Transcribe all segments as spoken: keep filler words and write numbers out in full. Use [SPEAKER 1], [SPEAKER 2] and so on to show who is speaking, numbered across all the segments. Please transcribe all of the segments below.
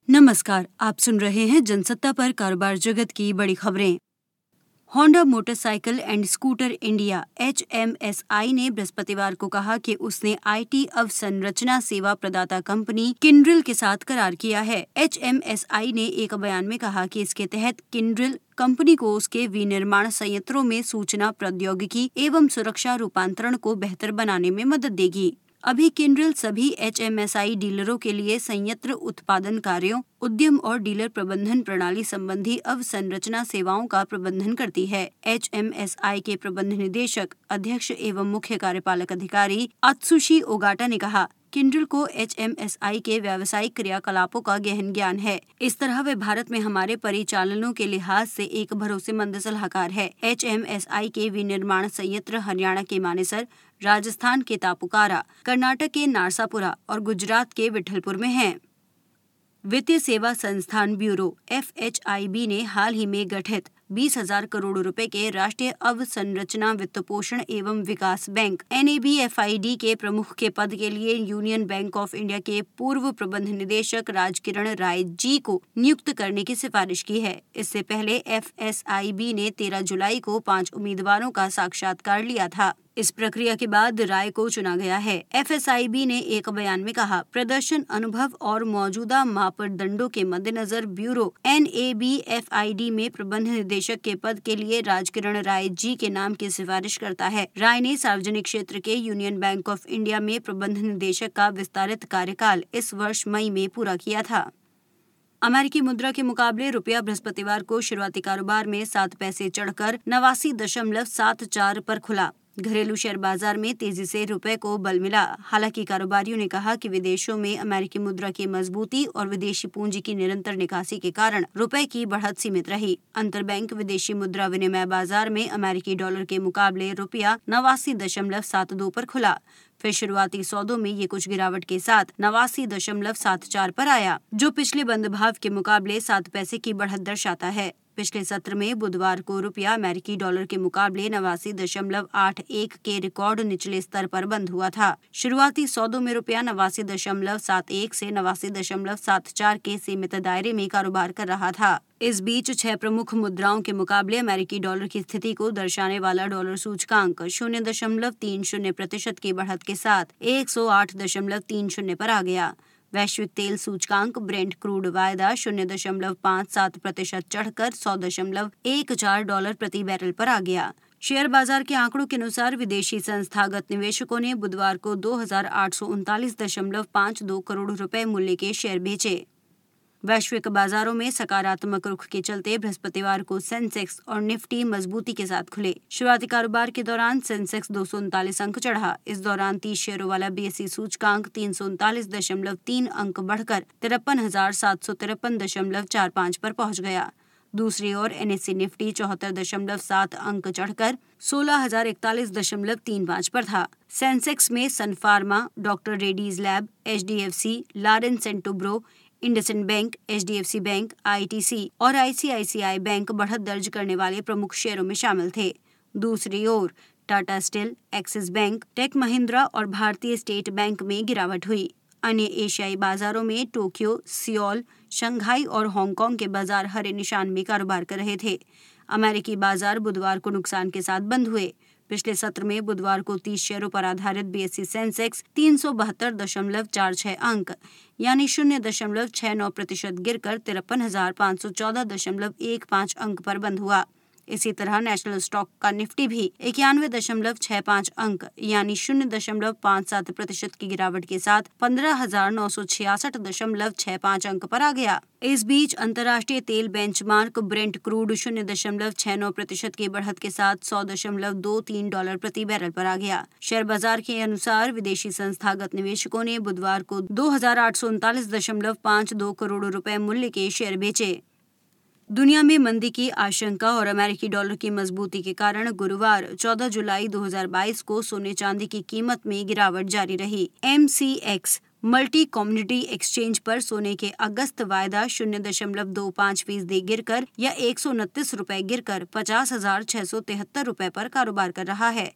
[SPEAKER 1] नमस्कार, आप सुन रहे हैं जनसत्ता पर कारोबार जगत की बड़ी खबरें। Honda motorcycle and scooter India H M S I ने बृहस्पतिवार को कहा कि उसने आईटी अवसंरचना सेवा प्रदाता कंपनी किंड्रिल के साथ करार किया है। एच एम एस आई ने एक बयान में कहा कि इसके तहत किंड्रिल कंपनी को उसके विनिर्माण संयंत्रों में सूचना प्रौद्योगिकी एवं सुरक्षा रूपांतरण को बेहतर बनाने में मदद देगी। अभी किंड्रिल सभी एच एम एस आई डीलरों के लिए संयंत्र उत्पादन कार्यों, उद्यम और डीलर प्रबंधन प्रणाली संबंधी अवसंरचना सेवाओं का प्रबंधन करती है। एच एम एस आई के प्रबंध निदेशक, अध्यक्ष एवं मुख्य कार्यपालक अधिकारी अत्सुशी ओगाटा ने कहा, किंड्रिल को एच एम एस आई के व्यावसायिक क्रियाकलापों का गहन ज्ञान है। इस तरह वे भारत में हमारे परिचालनों के लिहाज से एक भरोसेमंद सलाहकार है। एच एम एस आई के विनिर्माण संयंत्र हरियाणा के मानेसर, राजस्थान के तापुकारा, कर्नाटक के नारसापुरा और गुजरात के विठलपुर में हैं। वित्तीय सेवा संस्थान bureau F H I B ने हाल ही में गठित बीस हजार करोड़ रुपए के राष्ट्रीय अवसंरचना वित्त पोषण एवं विकास bank N A B F I D के प्रमुख के पद के लिए यूनियन बैंक ऑफ इंडिया के पूर्व प्रबंध निदेशक राजकिरण राय जी को नियुक्त करने की सिफारिश की है। इससे पहले एफ एस आई बी ने तेरह जुलाई को पांच उम्मीदवारों का साक्षात्कार लिया था। इस प्रक्रिया के बाद राय को चुना गया है। एफ एस आई बी ने एक बयान में कहा, प्रदर्शन, अनुभव और मौजूदा मापदंडों के मद्देनजर bureau N A B F I D में प्रबंध निदेशक के पद के लिए राजकिरण राय जी के नाम की सिफारिश करता है। राय ने सार्वजनिक क्षेत्र के यूनियन बैंक ऑफ इंडिया में प्रबंध निदेशक का विस्तारित कार्यकाल इस वर्ष मई में पूरा किया था। अमेरिकी मुद्रा के मुकाबले रुपया बृहस्पतिवार को शुरुआती कारोबार में सात पैसे चढ़कर नवासी दशमलव सात चार पर खुला। घरेलू शेयर बाजार में तेजी से रुपए को बल मिला। हालांकि कारोबारियों ने कहा कि विदेशों में अमेरिकी मुद्रा की मजबूती और विदेशी पूंजी की निरंतर निकासी के कारण रुपए की बढ़त सीमित रही। अंतरबैंक विदेशी मुद्रा विनिमय बाजार में अमेरिकी डॉलर के मुकाबले रुपया नवासी दशमलव सात दो पर खुला। फिर शुरुआती सौदों में ये कुछ गिरावट के साथ नवासी दशमलव सात चार पर आया, जो पिछले बंद भाव के मुकाबले सात पैसे की बढ़त दर्शाता है। पिछले सत्र में बुधवार को रुपया अमेरिकी डॉलर के मुकाबले नवासी दशमलव आठ एक के रिकॉर्ड निचले स्तर पर बंद हुआ था। शुरुआती सौदों में रुपया नवासी दशमलव सात एक से नवासी दशमलव सात चार के सीमित दायरे में कारोबार कर रहा था। इस बीच छह प्रमुख मुद्राओं के मुकाबले अमेरिकी डॉलर की स्थिति को दर्शाने वाला डॉलर सूचकांक शून्य दशमलव तीन शून्य प्रतिशत की बढ़त के साथ एक सौ आठ दशमलव तीन शून्य पर आ गया। वैश्विक तेल सूचकांक ब्रेंट क्रूड वायदा शून्य दशमलव पाँच सात प्रतिशत चढ़कर सौ दशमलव एक चार डॉलर प्रति बैरल पर आ गया। शेयर बाजार के आंकड़ों के अनुसार विदेशी संस्थागत निवेशकों ने बुधवार को दो हजार आठ सौ उनतालीस दशमलव पाँच दो करोड़ रुपए मूल्य के शेयर बेचे। वैश्विक बाजारों में सकारात्मक रुख के चलते बृहस्पतिवार को सेंसेक्स और निफ्टी मजबूती के साथ खुले। शुरुआती कारोबार के दौरान सेंसेक्स दो सौ उनतालीस अंक चढ़ा। इस दौरान तीस शेयरों वाला बी एस ई सूचकांक तीन सौ उनतालीस दशमलव तीन अंक बढ़कर तिरपन हजार सात सौ तिरपन दशमलव चार पाँच पर पहुंच गया। दूसरी ओर एन एस ई निफ्टी चौहत्तर दशमलव सात अंक चढ़कर सोलह हजार इकतालीस दशमलव तीन पाँच पर था। सेंसेक्स में Sun Pharma, doctor Reddy's lab, H D F C, लारेंस and Toubro, IndusInd bank, H D F C bank, I T C और I C I C I bank बढ़त दर्ज करने वाले प्रमुख शेयरों में शामिल थे। दूसरी ओर Tata steel, Axis bank, tech Mahindra और भारतीय स्टेट बैंक में गिरावट हुई। अन्य एशियाई बाजारों में टोक्यो, सियोल, शंघाई और हांगकांग के बाजार हरे निशान में कारोबार कर रहे थे। अमेरिकी बाजार बुधवार को नुकसान के साथ बंद हुए। पिछले सत्र में बुधवार को तीस शेयरों पर आधारित बी एस ई सेंसेक्स तीन सौ बहत्तर दशमलव चार छह अंक यानी शून्य दशमलव छह नौ प्रतिशत गिरकर तिरपन हजार पाँच सौ चौदह दशमलव एक पाँच अंक पर बंद हुआ। इसी तरह नेशनल स्टॉक का निफ्टी भी इक्यानवे दशमलव छह पाँच अंक यानी शून्य दशमलव पाँच सात प्रतिशत की गिरावट के साथ पंद्रह हजार नौ सौ छियासठ दशमलव छह पाँच अंक पर आ गया। इस बीच अंतर्राष्ट्रीय तेल बेंचमार्क ब्रेंट क्रूड शून्य दशमलव छह नौ प्रतिशत की बढ़त के साथ सौ दशमलव दो तीन डॉलर प्रति बैरल पर आ गया। शेयर बाजार के अनुसार विदेशी संस्थागत निवेशकों ने बुधवार को दो हजार आठ सौ उनतालीस दशमलव पाँच दो करोड़ रुपए मूल्य के शेयर बेचे। दुनिया में मंदी की आशंका और अमेरिकी डॉलर की मजबूती के कारण गुरुवार चौदह जुलाई दो हजार बाईस को सोने चांदी की कीमत में गिरावट जारी रही। M C X multi commodity exchange पर सोने के अगस्त वायदा शून्य दशमलव दो पाँच फीसदी गिरकर या एक सौ उनतीस रुपए गिरकर पचास हजार छह सौ तिहत्तर रुपए पर कारोबार कर रहा है।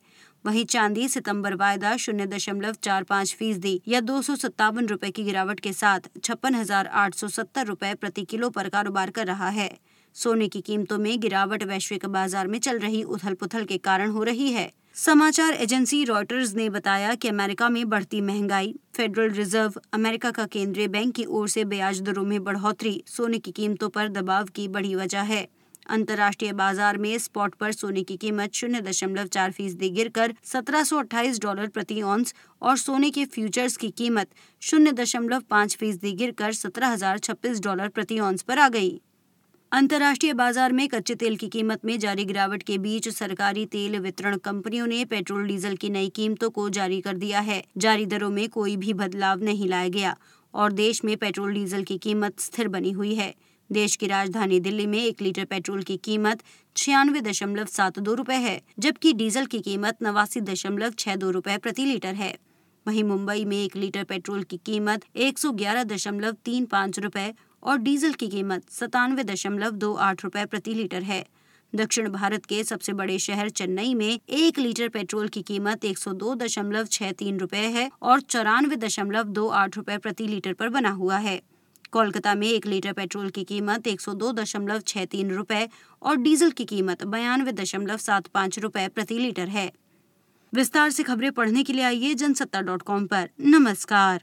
[SPEAKER 1] वहीं चांदी सितंबर वायदा शून्य दशमलव चार पाँच फीसदी या दो सौ सत्तावन रुपए की गिरावट के साथ छप्पन हजार आठ सौ सत्तर रुपए प्रति किलो पर कारोबार कर रहा है। सोने की कीमतों में गिरावट वैश्विक बाजार में चल रही उथल-पुथल के कारण हो रही है। समाचार एजेंसी रॉयटर्स ने बताया कि अमेरिका में बढ़ती महंगाई, फेडरल रिजर्व, अमेरिका का केंद्रीय बैंक की ओर से ब्याज दरों में बढ़ोतरी सोने की कीमतों पर दबाव की बड़ी वजह है। अंतर्राष्ट्रीय बाजार में स्पॉट पर सोने की कीमत शून्य दशमलव चार फीसदी गिरकर सत्रह सौ अट्ठाईस डॉलर प्रति औंस और सोने के फ्यूचर्स की कीमत शून्य दशमलव पाँच फीसदी गिरकर सत्रह हजार छब्बीस डॉलर प्रति औंस पर आ गई। अंतर्राष्ट्रीय बाजार में कच्चे तेल की कीमत में जारी गिरावट के बीच सरकारी तेल वितरण कंपनियों ने पेट्रोल डीजल की नई कीमतों को जारी कर दिया है। जारी दरों में कोई भी बदलाव नहीं लाया गया और देश में पेट्रोल डीजल की कीमत स्थिर बनी हुई है। देश की राजधानी दिल्ली में एक लीटर पेट्रोल की कीमत छियानवे दशमलव सात दो रुपए है, जबकि डीजल की कीमत नवासी दशमलव छह दो रुपए प्रति लीटर है। वहीं मुंबई में एक लीटर पेट्रोल की कीमत एक सौ ग्यारह दशमलव तीन पाँच रुपए और डीजल की कीमत सतानवे दशमलव दो आठ रुपए प्रति लीटर है। दक्षिण भारत के सबसे बड़े शहर चेन्नई में एक लीटर पेट्रोल की कीमत एक सौ दो दशमलव छह तीन रुपए है और चौरानवे दशमलव दो आठ रुपए प्रति लीटर पर बना हुआ है। कोलकाता में एक लीटर पेट्रोल की कीमत एक सौ दो दशमलव छह तीन रुपए और डीजल की कीमत बयानवे दशमलव सात पाँच रुपए प्रति लीटर है। विस्तार से खबरें पढ़ने के लिए आइए जनसत्ता डॉट कॉम पर। नमस्कार।